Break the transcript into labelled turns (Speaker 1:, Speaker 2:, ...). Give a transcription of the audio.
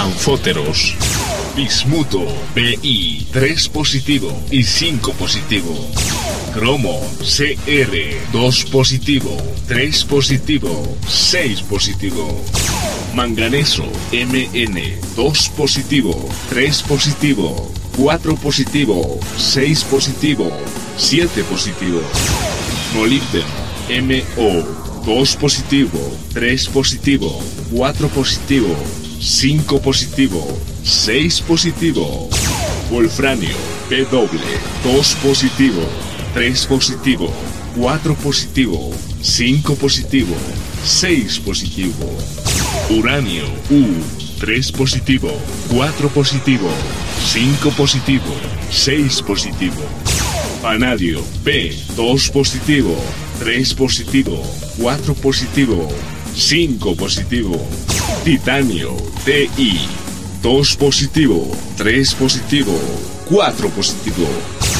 Speaker 1: Anfóteros. Bismuto Bi, 3 positivo y 5 positivo. Cromo Cr, 2 positivo, 3 positivo, 6 positivo. Manganeso Mn, 2 positivo, 3 positivo, 4 positivo, 6 positivo, 7 positivo. Molibdeno Mo, 2 positivo, 3 positivo, 4 positivo, 5 positivo, 6 positivo. Wolfranio Pw, 2 positivo, 3 positivo, 4 positivo, 5 positivo, 6 positivo. Uranio U, 3 positivo, 4 positivo, 5 positivo, 6 positivo. Panadio P, 2 positivo, 3 positivo, 4 positivo, 5 positivo. Titanio Ti, 2 positivo, 3 positivo, 4 positivo.